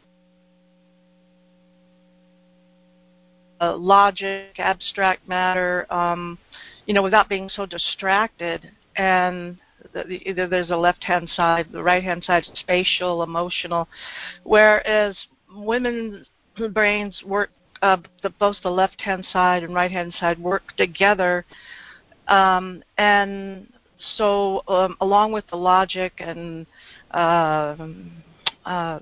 [SPEAKER 4] uh, logic, abstract matter, um, you know, without being so distracted. And the, either there's a left-hand side, the right-hand side is spatial, emotional, whereas women's brains work. Uh, the, both the left-hand side and right-hand side work together, um, and so um, along with the logic and uh, uh,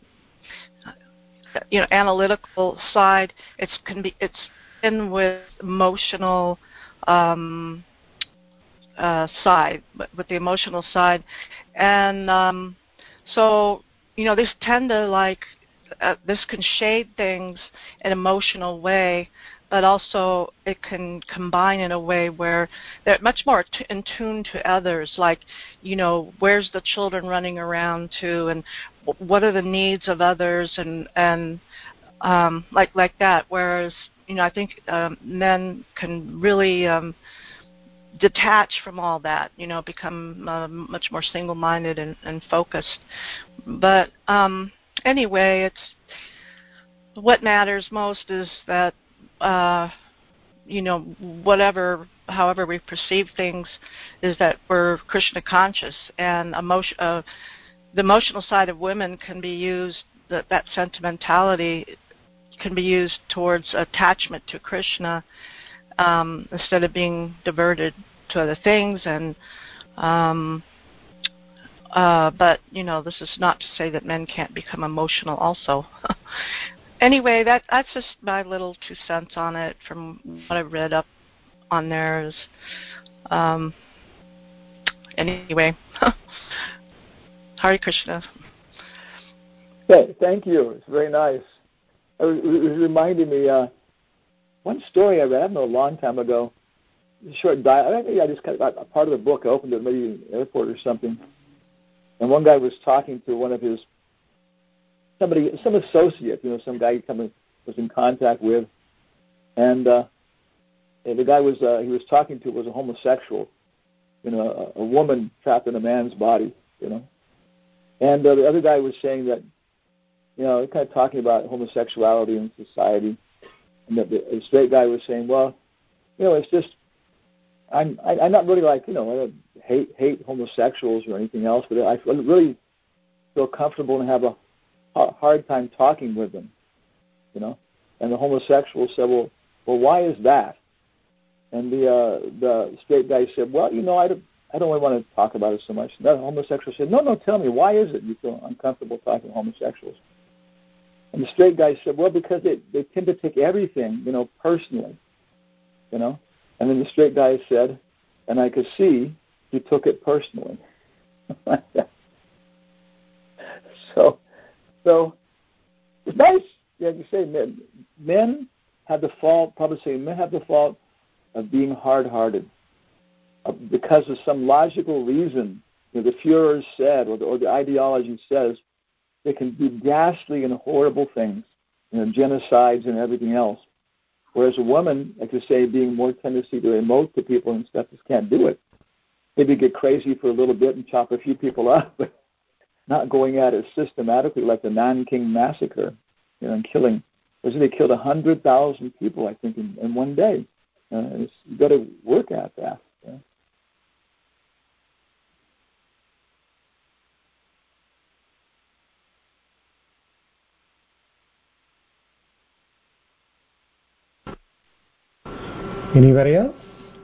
[SPEAKER 4] you know analytical side, it's can be it's in with emotional um, uh, side, with the emotional side, and um, so you know these tend to like. Uh, this can shade things in an emotional way, but also it can combine in a way where they're much more t- in tune to others, like, you know, where's the children running around to, and w- what are the needs of others, and, and um, like like that, whereas, you know, I think um, men can really um, detach from all that, you know, become uh, much more single-minded and, and focused. But um, anyway, it's what matters most is that uh, you know whatever, however we perceive things, is that we're Krishna conscious, and emotion, uh, the emotional side of women can be used. That that sentimentality can be used towards attachment to Krishna um, instead of being diverted to other things and. Um, Uh, but, you know, this is not to say that men can't become emotional also. Anyway, that that's just my little two cents on it from what I've read up on there. Is, um, anyway, Hare Krishna.
[SPEAKER 1] Okay, thank you. It's very nice. It was, it was reminding me, uh, one story I read, I don't know, a long time ago, a short dialogue. I think I just got a part of the book. I opened it maybe in the airport or something. And one guy was talking to one of his, somebody, some associate, you know, some guy he come, was in contact with. And, uh, and the guy was, uh, he was talking to was a homosexual, you know, a, a woman trapped in a man's body, you know. And uh, the other guy was saying that, you know, kind of talking about homosexuality in society. And the, the straight guy was saying, well, you know, it's just, I'm, I, I'm not really like, you know, I don't hate, hate homosexuals or anything else, but I really feel comfortable and have a hard time talking with them, you know. And the homosexual said, well, well, why is that? And the uh, the straight guy said, well, you know, I don't, I don't really want to talk about it so much. And the homosexual said, no, no, tell me, why is it you feel uncomfortable talking to homosexuals? And the straight guy said, well, because they, they tend to take everything, you know, personally. you know. And then the straight guy said, and I could see he took it personally. so, so it's nice. Yeah, you say men, men have the fault. Probably say men have the fault of being hard-hearted uh, because of some logical reason. You know, the Führer said, or the, or the ideology says, they can do ghastly and horrible things, you know, genocides and everything else. Whereas a woman, like you say, being more tendency to emote to people and stuff, just can't do it. Maybe get crazy for a little bit and chop a few people up, but not going at it systematically like the Nanking massacre, you know, and killing. Was it they killed a hundred thousand people, I think, in, in one day. Uh, it's, you got to work at that. Yeah.
[SPEAKER 5] Anybody else?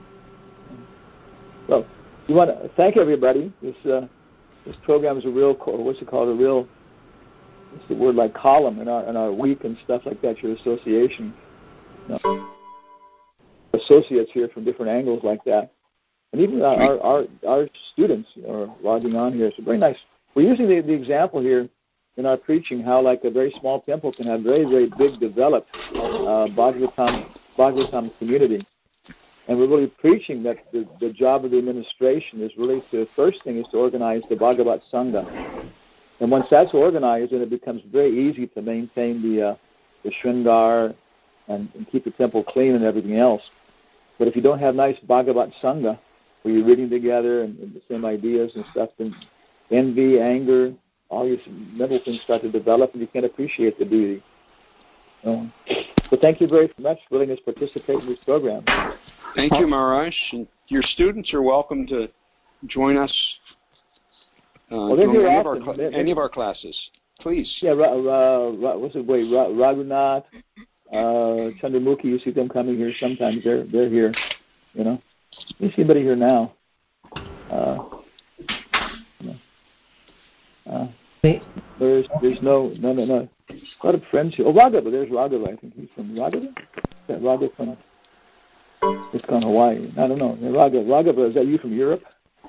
[SPEAKER 1] Well, we want to thank everybody. This uh, this program is a real, what's it called? A real, what's the word, like column in our in our week and stuff like that. Your association, you know, associates here from different angles like that, and even our our our, our students are logging on here. So very nice. We're using the, the example here in our preaching how like a very small temple can have very very big developed uh, Bhagavatam Bhagavatam community. And we're really preaching that the, the job of the administration is really to, the first thing is to organize the Bhagavat Sangha. And once that's organized, then it becomes very easy to maintain the uh, the Shringar and, and keep the temple clean and everything else. But if you don't have nice Bhagavat Sangha, where you're reading together and, and the same ideas and stuff, then envy, anger, all these mental things start to develop and you can't appreciate the deity. So, so thank you very much for letting us participate in this program.
[SPEAKER 2] Thank you, Maharaj. And your students are welcome to join us uh,
[SPEAKER 1] well,
[SPEAKER 2] during any,
[SPEAKER 1] awesome.
[SPEAKER 2] of our cl- they're, any of our classes. Please.
[SPEAKER 1] Yeah, ra, ra, ra, what's it? Wait, ra, Raghunath, uh, Chandramukhi. You see them coming here sometimes. They're they're here. You know, you see anybody here now? Uh, uh, there's there's no no no no. A lot of friends here. Oh, Raghava. There's Raghava. I think he's from Raghava. Yeah, Raghava from. It's gone Hawaii. I don't know. Raghava, Raghava, is that you from Europe?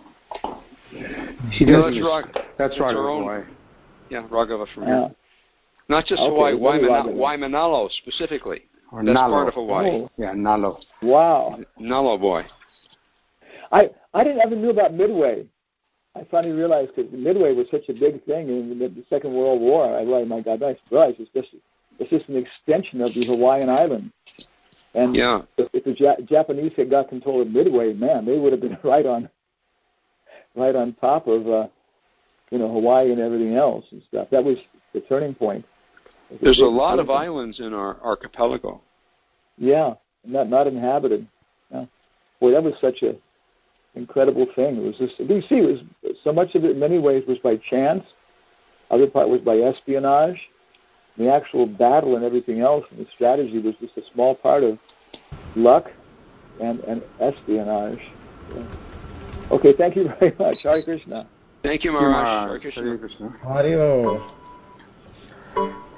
[SPEAKER 3] She
[SPEAKER 2] no,
[SPEAKER 3] does.
[SPEAKER 2] that's Rag-
[SPEAKER 3] That's,
[SPEAKER 2] that's
[SPEAKER 3] Raghava. Hawaii.
[SPEAKER 2] Yeah, Raghava from
[SPEAKER 1] uh,
[SPEAKER 2] Europe. Not just
[SPEAKER 1] okay,
[SPEAKER 2] Hawaii,
[SPEAKER 1] Waiman-
[SPEAKER 2] Waimanalo specifically.
[SPEAKER 3] Or
[SPEAKER 2] that's
[SPEAKER 3] Nalo.
[SPEAKER 2] part of Hawaii.
[SPEAKER 1] Oh.
[SPEAKER 3] Yeah, Nalo.
[SPEAKER 1] Wow.
[SPEAKER 2] Nalo boy.
[SPEAKER 1] I I didn't ever knew about Midway. I finally realized that Midway was such a big thing in the, the Second World War. I realized, my God, I realized it's just it's just an extension of the Hawaiian island. And
[SPEAKER 2] yeah.
[SPEAKER 1] if, if the ja- Japanese had got control of Midway, man, they would have been right on, right on top of, uh, you know, Hawaii and everything else and stuff. That was the turning point.
[SPEAKER 2] There's a lot of islands in our archipelago.
[SPEAKER 1] Yeah, not not inhabited. Yeah. Boy, that was such a incredible thing. It was just, you see, it was so much of it in many ways was by chance. Other part was by espionage. The actual battle and everything else and the strategy was just a small part of luck and, and espionage. Yeah. Okay, thank you very much. Hare Krishna.
[SPEAKER 2] Thank you, Maharaj. Hare Krishna.
[SPEAKER 3] Hare Krishna.
[SPEAKER 5] Hare